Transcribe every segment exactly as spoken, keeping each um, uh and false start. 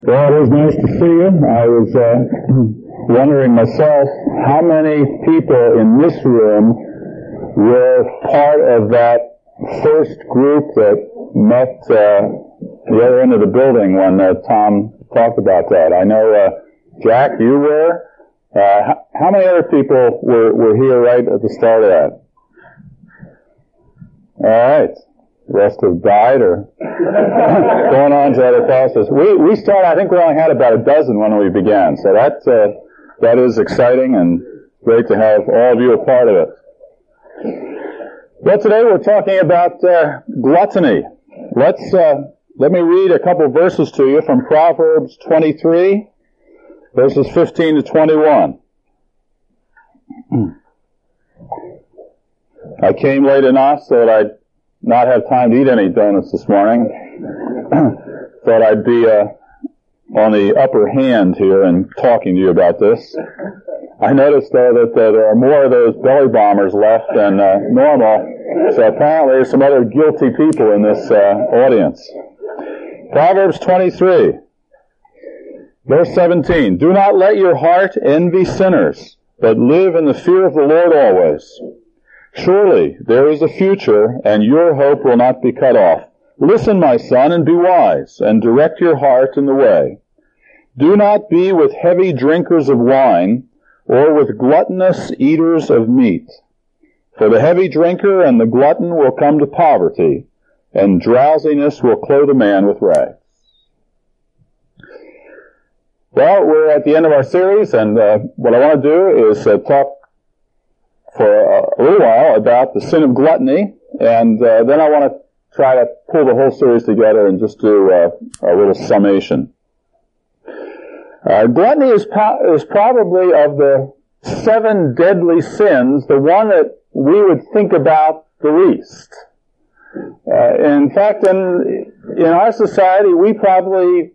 Well, it is nice to see you. I was uh, wondering myself how many people in this room were part of that first group that met uh, the other end of the building when uh, Tom talked about that. I know, uh, Jack, you were. Uh, how, how many other people were, were here right at the start of that? All right. The rest have died or going on to other classes. We we started, I think we only had about a dozen when we began, so that uh, that is exciting and great to have all of you a part of it. Well, today we're talking about uh, gluttony. Let's uh, let me read a couple verses to you from Proverbs twenty-three, verses fifteen to twenty-one. I came late enough so that I'd not have time to eat any donuts this morning. Thought I'd be uh, on the upper hand here in talking to you about this. I noticed, though, that uh, there are more of those belly bombers left than uh, normal, so apparently there's some other guilty people in this uh, audience. Proverbs twenty-three, verse seventeen. Do not let your heart envy sinners, but live in the fear of the Lord always. Surely there is a future, and your hope will not be cut off. Listen, my son, and be wise, and direct your heart in the way. Do not be with heavy drinkers of wine, or with gluttonous eaters of meat. For the heavy drinker and the glutton will come to poverty, and drowsiness will clothe a man with rags. Well, we're at the end of our series, and uh, what I want to do is uh, talk for a little while about the sin of gluttony, and uh, then I want to try to pull the whole series together and just do uh, a little summation. Uh, gluttony is, po- is probably of the seven deadly sins the one that we would think about the least. Uh, in fact, in, in our society, we probably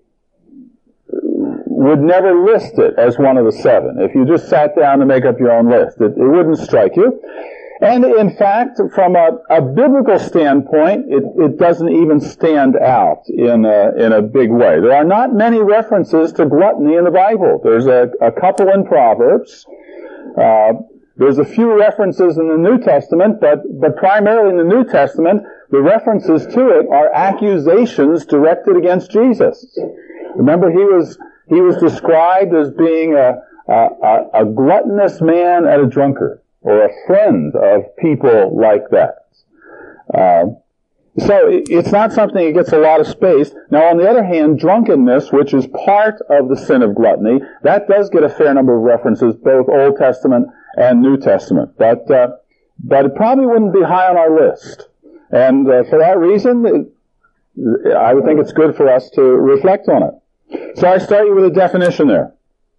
would never list it as one of the seven. If you just sat down to make up your own list, it, it wouldn't strike you. And in fact, from a, a biblical standpoint, it, it doesn't even stand out in a, in a big way. There are not many references to gluttony in the Bible. There's a, a couple in Proverbs. Uh, there's a few references in the New Testament, but, but primarily in the New Testament, the references to it are accusations directed against Jesus. Remember, he was He was described as being a, a, a gluttonous man and a drunkard, or a friend of people like that. Uh, so it's not something that gets a lot of space. Now, on the other hand, drunkenness, which is part of the sin of gluttony, that does get a fair number of references, both Old Testament and New Testament. But, uh, but it probably wouldn't be high on our list. And uh, for that reason, it, I would think it's good for us to reflect on it. So I start you with a definition there.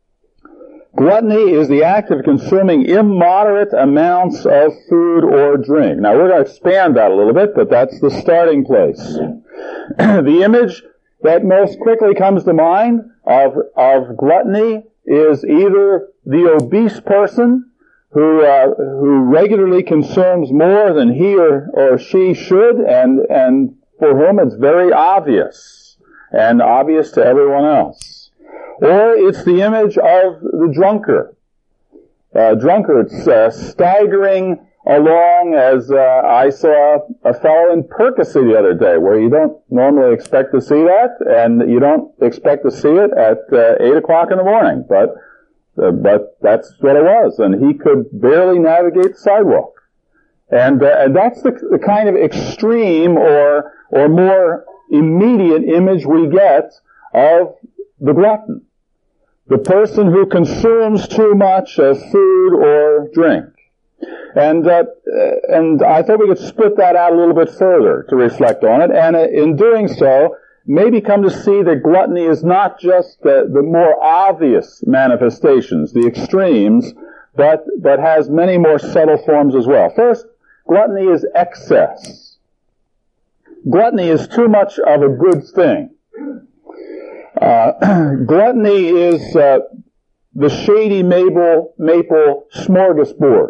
Gluttony is the act of consuming immoderate amounts of food or drink. Now we're going to expand that a little bit, but that's the starting place. The image that most quickly comes to mind of, of gluttony is either the obese person who, uh, who regularly consumes more than he or, or she should, and, and for whom it's very obvious and obvious to everyone else. Or it's the image of the drunkard. Uh, drunkards uh, staggering along, as uh, I saw a fellow in Percy the other day, where you don't normally expect to see that, and you don't expect to see it at uh, eight o'clock in the morning, but uh, but that's what it was, and he could barely navigate the sidewalk. And, uh, and that's the, the kind of extreme or or more immediate image we get of the glutton. The person who consumes too much of food or drink. And, uh, and I thought we could split that out a little bit further to reflect on it. And in doing so, maybe come to see that gluttony is not just the, the more obvious manifestations, the extremes, but, but has many more subtle forms as well. First, gluttony is excess. Gluttony is too much of a good thing. Uh, gluttony is uh, the shady maple, maple smorgasbord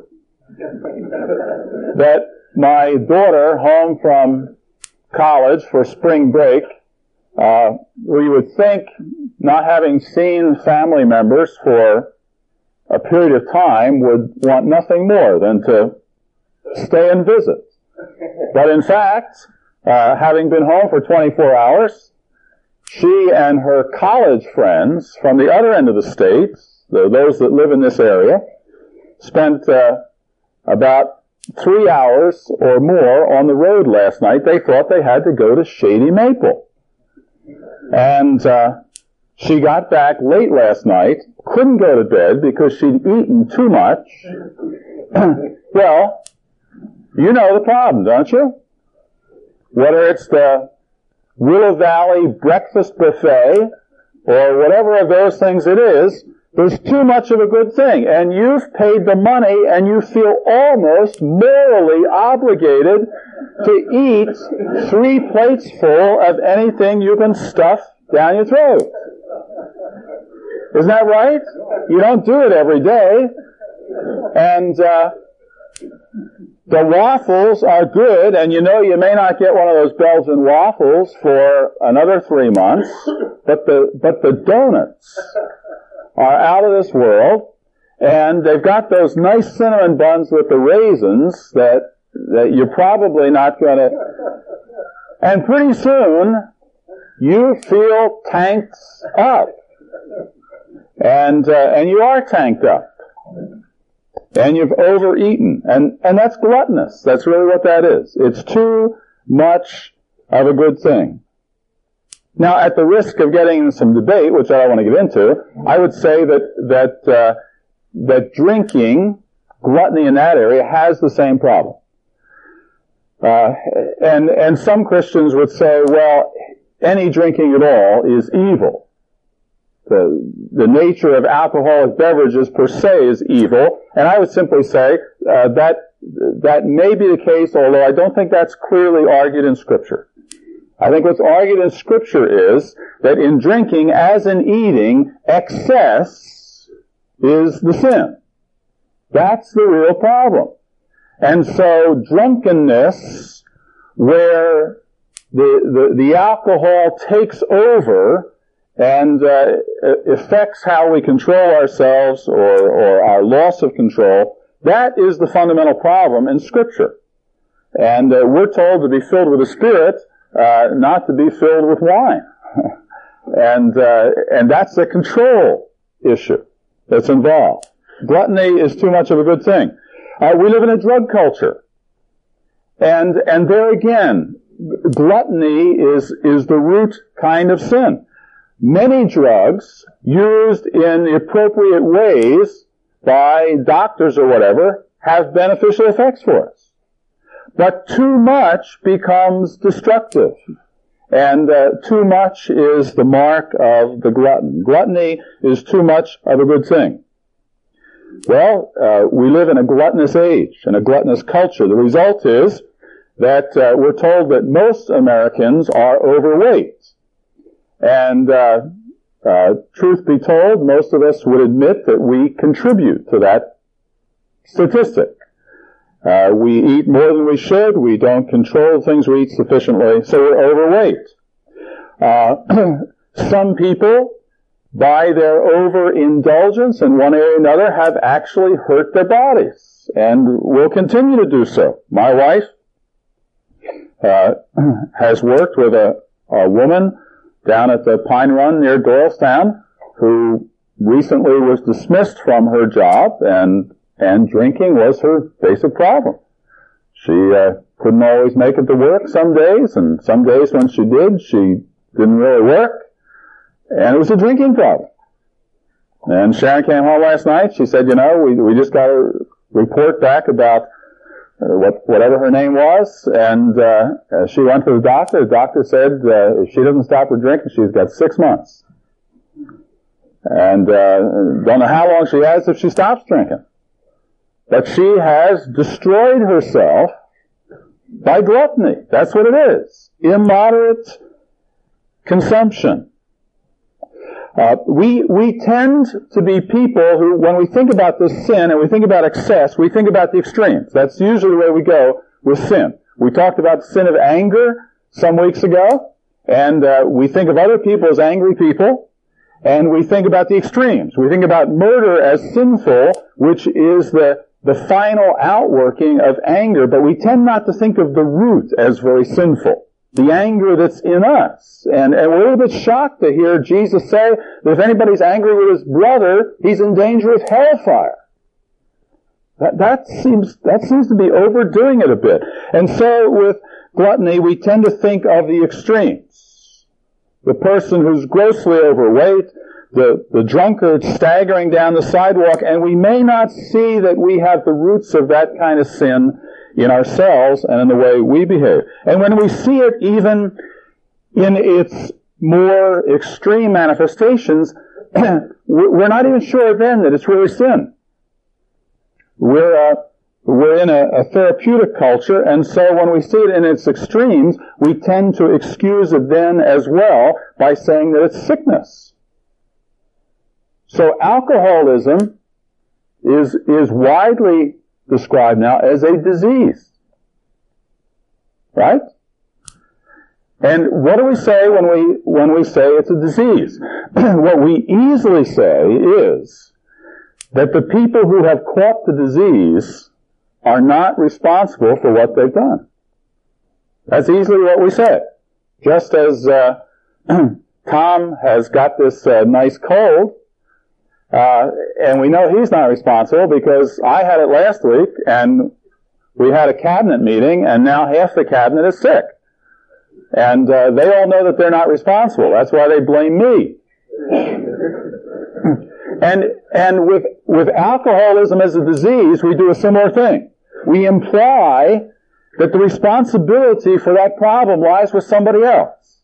that my daughter, home from college for spring break, uh, we would think not having seen family members for a period of time, would want nothing more than to stay and visit. But in fact, uh, having been home for twenty-four hours, she and her college friends from the other end of the state, those that live in this area, spent uh, about three hours or more on the road last night. They thought they had to go to Shady Maple. And uh, she got back late last night, couldn't go to bed because she'd eaten too much. Well, you know the problem, don't you? Whether it's the Willow Valley breakfast buffet or whatever of those things it is, there's too much of a good thing. And you've paid the money and you feel almost morally obligated to eat three plates full of anything you can stuff down your throat. Isn't that right? You don't do it every day. And uh, the waffles are good, and you know you may not get one of those Belgian waffles for another three months, but the but the donuts are out of this world, and they've got those nice cinnamon buns with the raisins that that you're probably not going to. And pretty soon, you feel tanked up, and uh, and you are tanked up. And you've overeaten. And, and that's gluttonous. That's really what that is. It's too much of a good thing. Now, at the risk of getting into some debate, which I don't want to get into, I would say that, that, uh, that drinking, gluttony in that area, has the same problem. Uh, and, and some Christians would say, well, any drinking at all is evil. The, the nature of alcoholic beverages per se is evil, and I would simply say uh, that that may be the case, although I don't think that's clearly argued in Scripture. I think what's argued in Scripture is that in drinking, as in eating, excess is the sin. That's the real problem. And so drunkenness, where the, the, the alcohol takes over and uh, affects how we control ourselves or, or our loss of control, that is the fundamental problem in Scripture. And uh, we're told to be filled with the Spirit, uh, not to be filled with wine. and uh, and that's the control issue that's involved. Gluttony is too much of a good thing. Uh, we live in a drug culture. And and there again, gluttony is is the root kind of sin. Many drugs used in the appropriate ways by doctors or whatever have beneficial effects for us. But too much becomes destructive. And uh, too much is the mark of the glutton. Gluttony is too much of a good thing. Well, uh, we live in a gluttonous age, in a gluttonous culture. The result is that uh, we're told that most Americans are overweight. And uh, uh, truth be told, most of us would admit that we contribute to that statistic. Uh, we eat more than we should. We don't control things we eat sufficiently, so we're overweight. Uh, some people, by their overindulgence in one area or another, have actually hurt their bodies, and will continue to do so. My wife uh, has worked with a, a woman down at the Pine Run near Doylestown, who recently was dismissed from her job, and and drinking was her basic problem. She uh, couldn't always make it to work some days, and some days when she did, she didn't really work, and it was a drinking problem. And Sharon came home last night. She said, you know, we we just got a report back about Uh, what, whatever her name was, and uh, uh, she went to the doctor. The doctor said uh, if she doesn't stop her drinking, she's got six months. And uh, don't know how long she has if she stops drinking. But she has destroyed herself by gluttony. That's what it is. Immoderate consumption. Uh, we, we tend to be people who, when we think about this sin and we think about excess, we think about the extremes. That's usually the way we go with sin. We talked about the sin of anger some weeks ago, and uh, we think of other people as angry people, and we think about the extremes. We think about murder as sinful, which is the, the final outworking of anger, but we tend not to think of the root as very sinful. The anger that's in us. And, and we're a little bit shocked to hear Jesus say that if anybody's angry with his brother, he's in danger of hellfire. That, that seems, that seems to be overdoing it a bit. And so with gluttony, we tend to think of the extremes. The person who's grossly overweight, the, the drunkard staggering down the sidewalk, and we may not see that we have the roots of that kind of sin in ourselves and in the way we behave. And when we see it even in its more extreme manifestations, we're not even sure then that it's really sin. We're, uh, we're in a, a therapeutic culture, and so when we see it in its extremes, we tend to excuse it then as well by saying that it's sickness. So alcoholism is, is widely described now as a disease. Right? And what do we say when we, when we say it's a disease? What we easily say is that the people who have caught the disease are not responsible for what they've done. That's easily what we say. Just as uh, Tom has got this uh, nice cold, uh, and we know he's not responsible because I had it last week, and we had a cabinet meeting, and now half the cabinet is sick. And uh, they all know that they're not responsible. That's why they blame me. And and with with alcoholism as a disease, we do a similar thing. We imply that the responsibility for that problem lies with somebody else.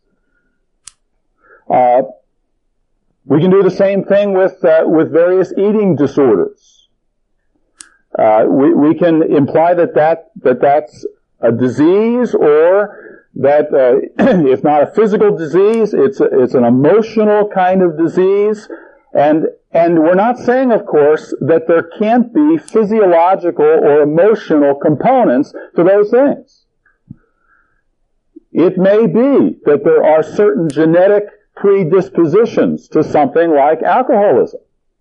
Uh, we can do the same thing with uh, with various eating disorders. Uh, we we can imply that that that that's a disease, or that uh, if not a physical disease, it's a, it's an emotional kind of disease. And, and we're not saying, of course, that there can't be physiological or emotional components to those things. It may be that there are certain genetic predispositions to something like alcoholism.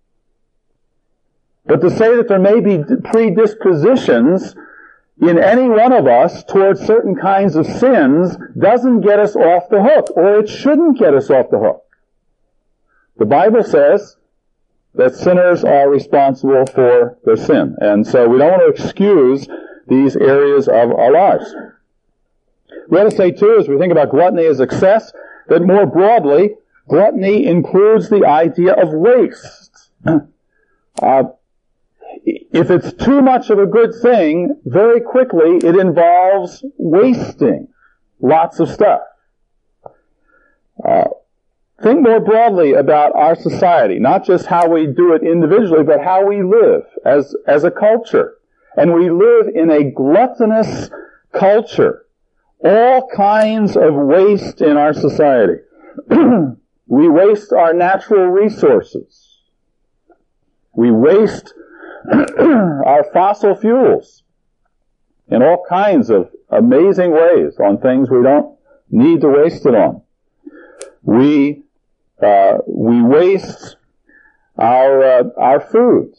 But to say that there may be predispositions in any one of us towards certain kinds of sins doesn't get us off the hook, or it shouldn't get us off the hook. The Bible says that sinners are responsible for their sin. And so we don't want to excuse these areas of our lives. We ought to say, too, as we think about gluttony as excess, that more broadly, gluttony includes the idea of waste. Uh, if it's too much of a good thing, very quickly it involves wasting lots of stuff. Uh, Think more broadly about our society, not just how we do it individually, but how we live as, as a culture. And we live in a gluttonous culture. All kinds of waste in our society. We waste our natural resources. We waste our fossil fuels in all kinds of amazing ways on things we don't need to waste it on. We Uh, we waste our uh, our food.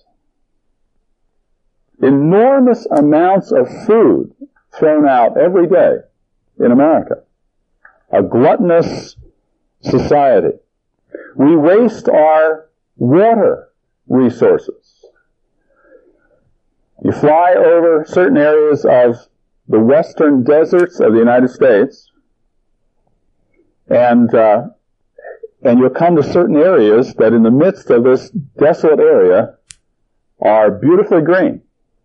Enormous amounts of food thrown out every day in America. A gluttonous society. We waste our water resources. You fly over certain areas of the western deserts of the United States, and uh, And you'll come to certain areas that in the midst of this desolate area are beautifully green.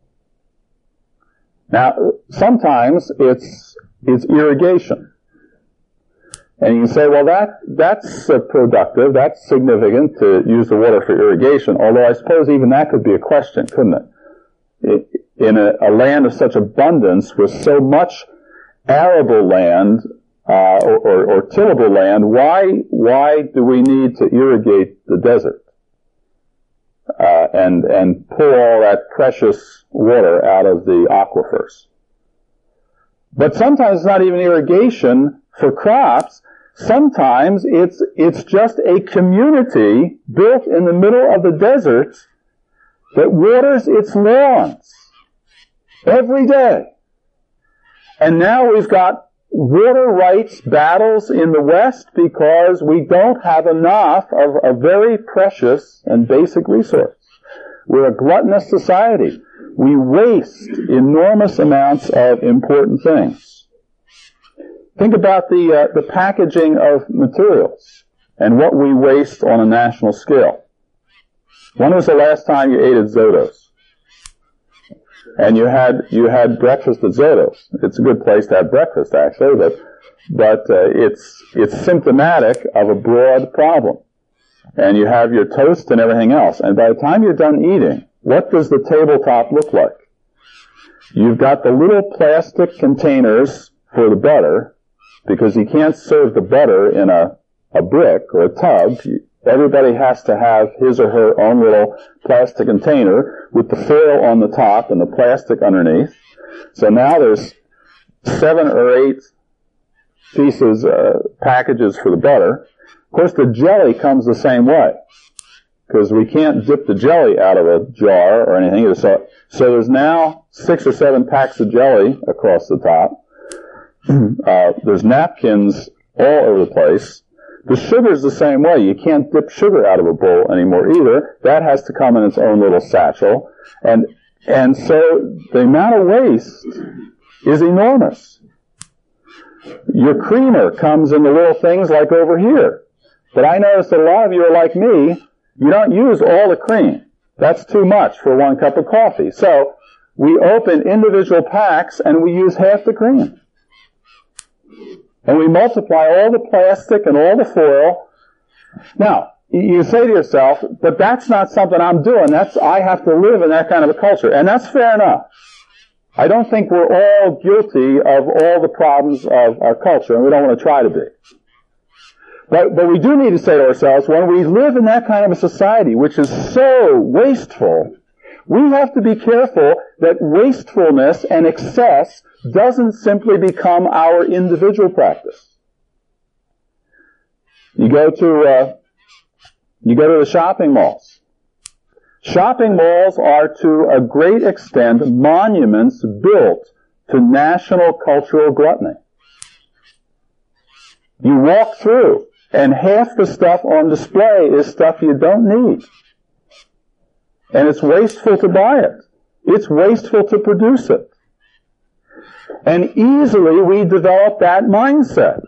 Now, sometimes it's, it's irrigation. And you can say, well, that, that's uh, productive, that's significant to use the water for irrigation, although I suppose even that could be a question, couldn't it? it in a, a land of such abundance with so much arable land, Uh, or, or, or tillable land, why, why do we need to irrigate the desert? Uh, and, and pull all that precious water out of the aquifers? But sometimes it's not even irrigation for crops. sometimes it's, it's just a community built in the middle of the desert that waters its lawns every day. And now we've got water rights battles in the West because we don't have enough of a very precious and basic resource. We're a gluttonous society. We waste enormous amounts of important things. Think about the uh, the packaging of materials and what we waste on a national scale. When was the last time you ate at Zoto's? And you had you had breakfast at Zoto's. It's a good place to have breakfast, actually, but but uh, it's it's symptomatic of a broad problem. And you have your toast and everything else. And by the time you're done eating, what does the tabletop look like? You've got the little plastic containers for the butter, because you can't serve the butter in a a brick or a tub. Everybody has to have his or her own little plastic container with the foil on the top and the plastic underneath. So now there's seven or eight pieces, uh, packages for the butter. Of course, the jelly comes the same way, because we can't dip the jelly out of a jar or anything. So, so there's now six or seven packs of jelly across the top. Uh, there's napkins all over the place. The sugar's the same way. You can't dip sugar out of a bowl anymore either. That has to come in its own little satchel. And, and so the amount of waste is enormous. Your creamer comes in the little things like over here. But I notice that a lot of you are like me. You don't use all the cream. That's too much for one cup of coffee. So we open individual packs and we use half the cream. And we multiply all the plastic and all the foil. Now, you say to yourself, but that's not something I'm doing. That's, I have to live in that kind of a culture. And that's fair enough. I don't think we're all guilty of all the problems of our culture, and we don't want to try to be. But, but we do need to say to ourselves, when we live in that kind of a society, which is so wasteful, we have to be careful that wastefulness and excess doesn't simply become our individual practice. You go to uh, you go to the shopping malls. Shopping malls are to a great extent monuments built to national cultural gluttony. You walk through, and half the stuff on display is stuff you don't need. And it's wasteful to buy it. It's wasteful to produce it. And easily we develop that mindset.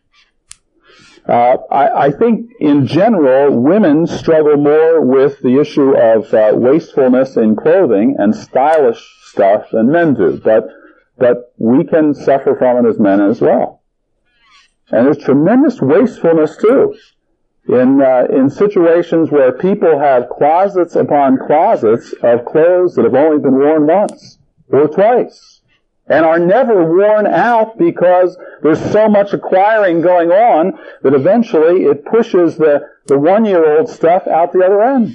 Uh, I, I think in general, women struggle more with the issue of uh, wastefulness in clothing and stylish stuff than men do. But, but we can suffer from it as men as well. And there's tremendous wastefulness too. In, uh, in situations where people have closets upon closets of clothes that have only been worn once or twice and are never worn out because there's so much acquiring going on that eventually it pushes the, the one-year-old stuff out the other end.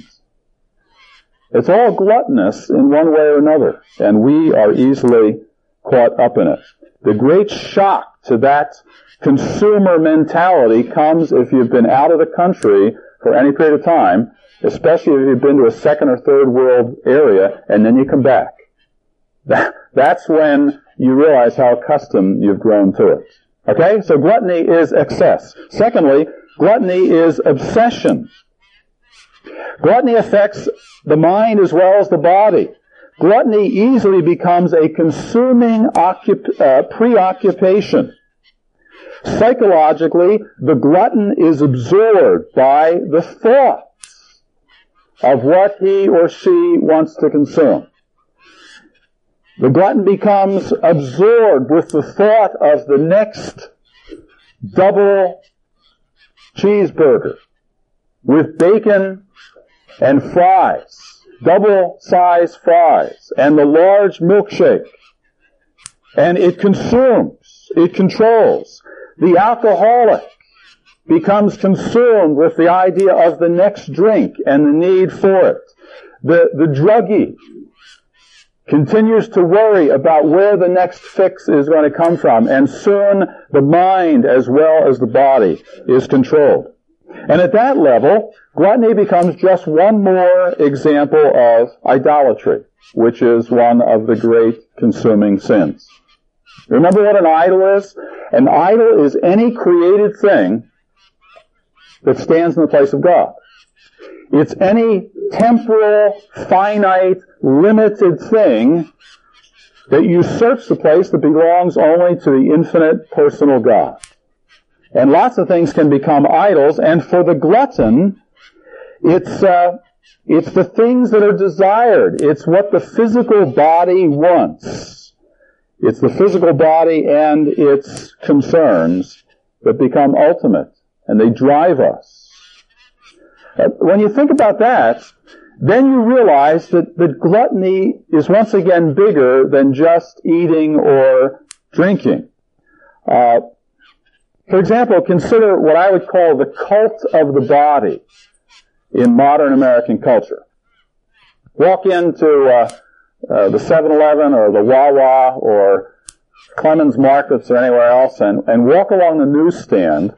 It's all gluttonous in one way or another, and we are easily caught up in it. The great shock to that consumer mentality comes if you've been out of the country for any period of time, especially if you've been to a second or third world area, and then you come back. That, that's when you realize how accustomed you've grown to it. Okay? So gluttony is excess. Secondly, gluttony is obsession. Gluttony affects the mind as well as the body. Gluttony easily becomes a consuming occup- uh, preoccupation. Psychologically, the glutton is absorbed by the thoughts of what he or she wants to consume. The glutton becomes absorbed with the thought of the next double cheeseburger with bacon and fries, double-size fries, and the large milkshake. And it consumes, it controls. The alcoholic becomes consumed with the idea of the next drink and the need for it. The, the druggie continues to worry about where the next fix is going to come from, and soon the mind as well as the body is controlled. And at that level, gluttony becomes just one more example of idolatry, which is one of the great consuming sins. Remember what an idol is? An idol is any created thing that stands in the place of God. It's any temporal, finite, limited thing that usurps the place that belongs only to the infinite personal God. And lots of things can become idols, and for the glutton, it's uh, it's the things that are desired. It's what the physical body wants. It's the physical body and its concerns that become ultimate, and they drive us. Uh, when you think about that, then you realize that, that gluttony is once again bigger than just eating or drinking. Uh, for example, consider what I would call the cult of the body in modern American culture. Walk into uh, uh, the seven eleven or the Wawa or Clemens Markets or anywhere else and, and walk along the newsstand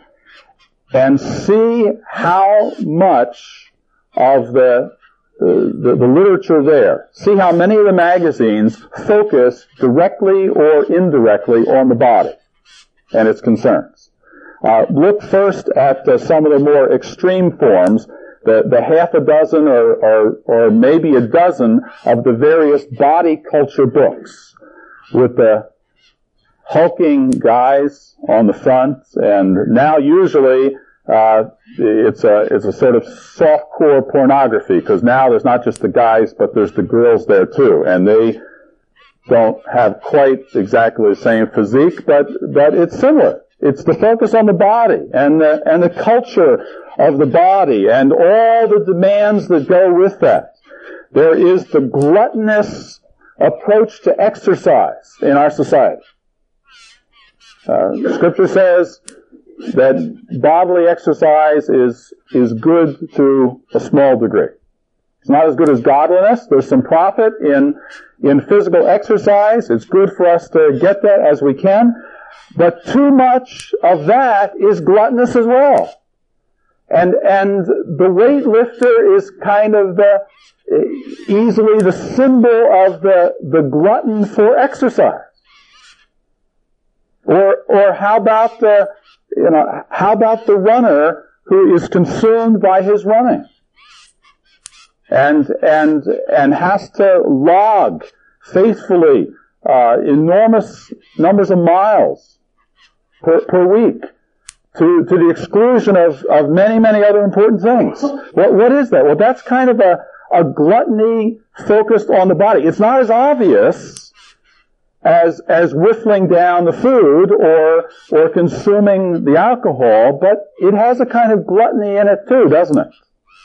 and see how much of the The, the literature there. See how many of the magazines focus directly or indirectly on the body and its concerns. Uh, look first at uh, some of the more extreme forms, the, the half a dozen or, or, or maybe a dozen of the various body culture books with the hulking guys on the front, and now usually Uh, it's a, it's a sort of softcore pornography, because now there's not just the guys, but there's the girls there too, and they don't have quite exactly the same physique, but, but it's similar. It's the focus on the body, and the, and the culture of the body, and all the demands that go with that. There is the gluttonous approach to exercise in our society. Uh, Scripture says that bodily exercise is is good to a small degree. It's not as good as godliness. There's some profit in in physical exercise. It's good for us to get that as we can. But too much of that is gluttonous as well. And and the weightlifter is kind of the easily the symbol of the the glutton for exercise. Or or how about the You know, how about the runner who is consumed by his running and and and has to log faithfully uh, enormous numbers of miles per, per week to to the exclusion of, of many many other important things? What what is that? Well, that's kind of a a gluttony focused on the body. It's not as obvious as as whiffling down the food or or consuming the alcohol, but it has a kind of gluttony in it too, doesn't it?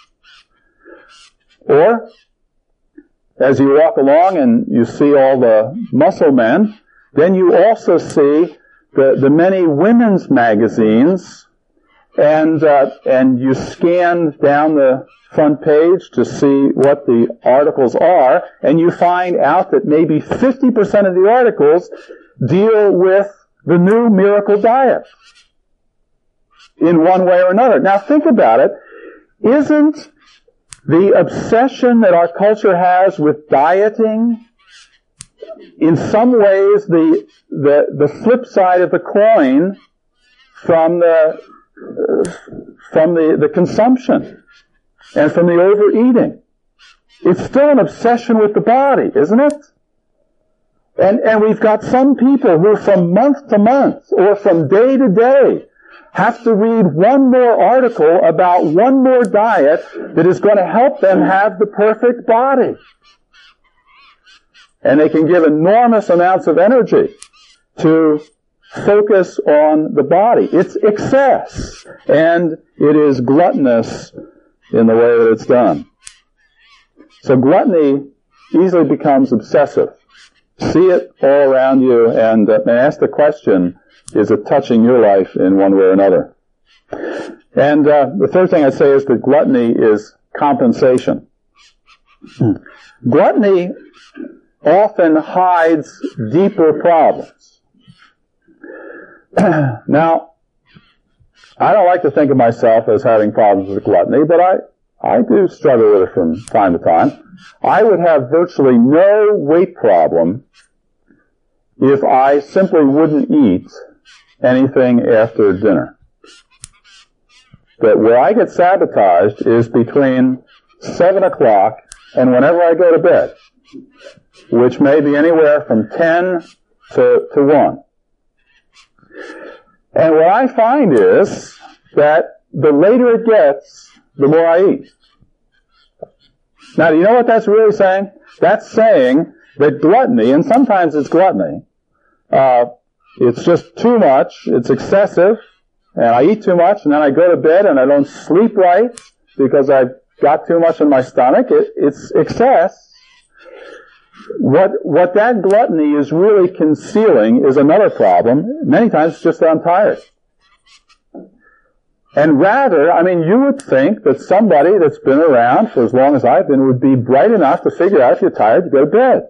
Or, as you walk along and you see all the muscle men, then you also see the, the many women's magazines, and uh, and you scan down the front page to see what the articles are, and you find out that maybe fifty percent of the articles deal with the new miracle diet in one way or another. Now think about it. Isn't the obsession that our culture has with dieting in some ways the the, the flip side of the coin from the uh, from the, the consumption and from the overeating? It's still an obsession with the body, isn't it? And and we've got some people who from month to month or from day to day have to read one more article about one more diet that is going to help them have the perfect body. And they can give enormous amounts of energy to focus on the body. It's excess, and it is gluttonous in the way that it's done. So gluttony easily becomes obsessive. See it all around you, and, uh, and ask the question, is it touching your life in one way or another? And uh, the third thing I'd say is that gluttony is compensation. Gluttony often hides deeper problems. Now, I don't like to think of myself as having problems with gluttony, but I, I do struggle with it from time to time. I would have virtually no weight problem if I simply wouldn't eat anything after dinner. But where I get sabotaged is between seven o'clock and whenever I go to bed, which may be anywhere from ten to, to one. And what I find is that the later it gets, the more I eat. Now, do you know what that's really saying? That's saying that gluttony, and sometimes it's gluttony, uh, it's just too much, it's excessive, and I eat too much, and then I go to bed and I don't sleep right because I've got too much in my stomach. It, it's excess. What, what that gluttony is really concealing is another problem. Many times it's just that I'm tired. And rather, I mean, you would think that somebody that's been around for as long as I've been would be bright enough to figure out if you're tired, you go to bed.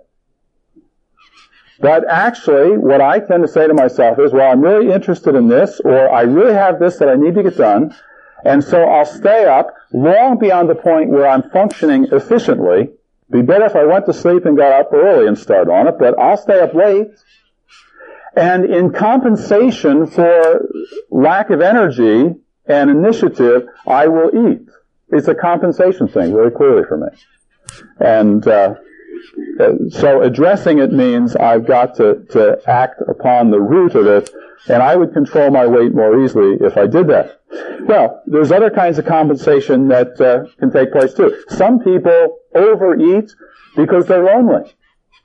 But actually, what I tend to say to myself is, well, I'm really interested in this, or I really have this that I need to get done, and so I'll stay up long beyond the point where I'm functioning efficiently. Be better if I went to sleep and got up early and started on it, but I'll stay up late. And in compensation for lack of energy and initiative, I will eat. It's a compensation thing, very clearly for me. And uh, so addressing it means I've got to, to act upon the root of it, and I would control my weight more easily if I did that. Well, there's other kinds of compensation that uh, can take place too. Some people overeat because they're lonely.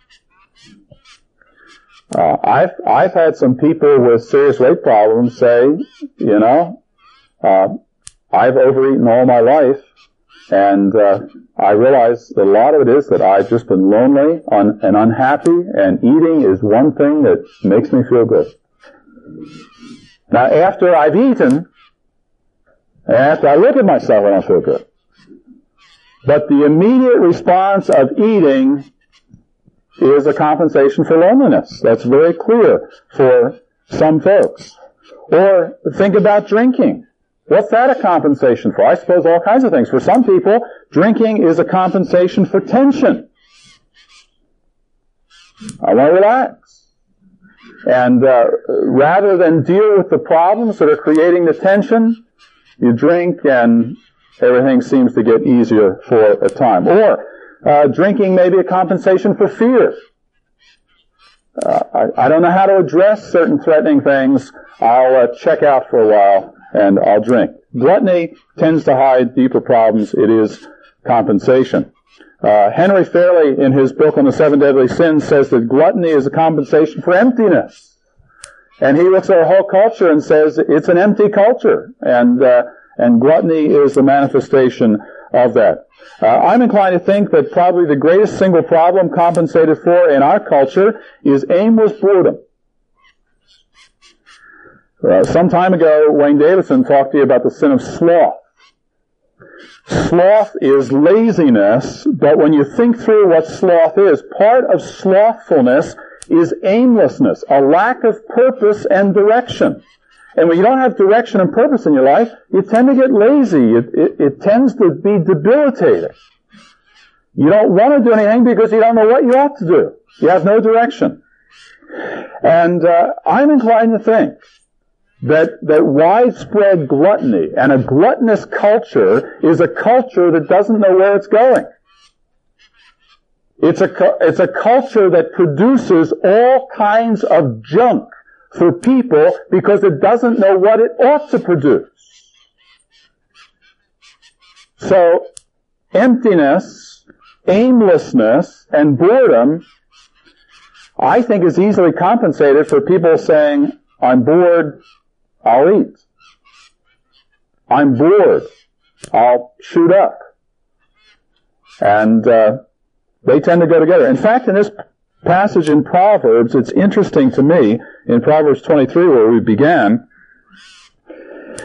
Uh, I've I've had some people with serious weight problems say, you know, uh, I've overeaten all my life, and uh, I realize that a lot of it is that I've just been lonely un- and unhappy, and eating is one thing that makes me feel good. Now, after I've eaten, after I look at myself, I don't feel good. But the immediate response of eating is a compensation for loneliness. That's very clear for some folks. Or think about drinking. What's that a compensation for? I suppose all kinds of things. For some people, drinking is a compensation for tension. I want to relax. And uh, rather than deal with the problems that are creating the tension, you drink and everything seems to get easier for a time. Or uh, drinking may be a compensation for fear. Uh, I, I don't know how to address certain threatening things. I'll uh, check out for a while and I'll drink. Gluttony tends to hide deeper problems. It is compensation. Uh, Henry Fairley, in his book on the seven deadly sins, says that gluttony is a compensation for emptiness. And he looks at our whole culture and says it's an empty culture. And, uh, and gluttony is the manifestation of that. Uh, I'm inclined to think that probably the greatest single problem compensated for in our culture is aimless boredom. Uh, some time ago, Wayne Davidson talked to you about the sin of sloth. Sloth is laziness, but when you think through what sloth is, part of slothfulness is aimlessness, a lack of purpose and direction. And when you don't have direction and purpose in your life, you tend to get lazy. It, it, it tends to be debilitating. You don't want to do anything because you don't know what you ought to do. You have no direction. And uh, I'm inclined to think that that widespread gluttony and a gluttonous culture is a culture that doesn't know where it's going. It's a it's a culture that produces all kinds of junk for people because it doesn't know what it ought to produce. So emptiness, aimlessness, and boredom, I think, is easily compensated for people saying, I'm bored, I'll eat. I'm bored, I'll shoot up. And uh, they tend to go together. In fact, in this passage in Proverbs, it's interesting to me, in Proverbs twenty-three where we began,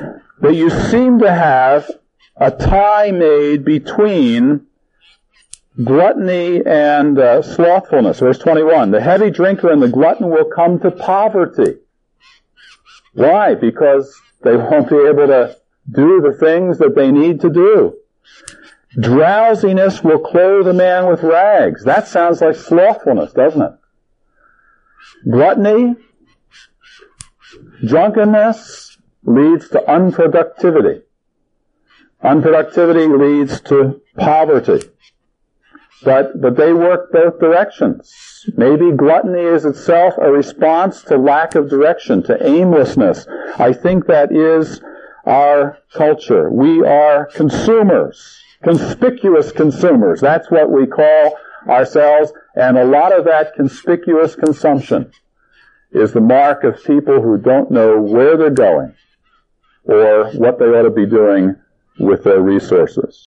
that you seem to have a tie made between gluttony and uh, slothfulness. Verse twenty-one, the heavy drinker and the glutton will come to poverty. Why? Because they won't be able to do the things that they need to do. Drowsiness will clothe a man with rags. That sounds like slothfulness, doesn't it? Gluttony, drunkenness leads to unproductivity. Unproductivity leads to poverty. But, but they work both directions. Maybe gluttony is itself a response to lack of direction, to aimlessness. I think that is our culture. We are consumers. Conspicuous consumers. That's what we call ourselves. And a lot of that conspicuous consumption is the mark of people who don't know where they're going or what they ought to be doing with their resources.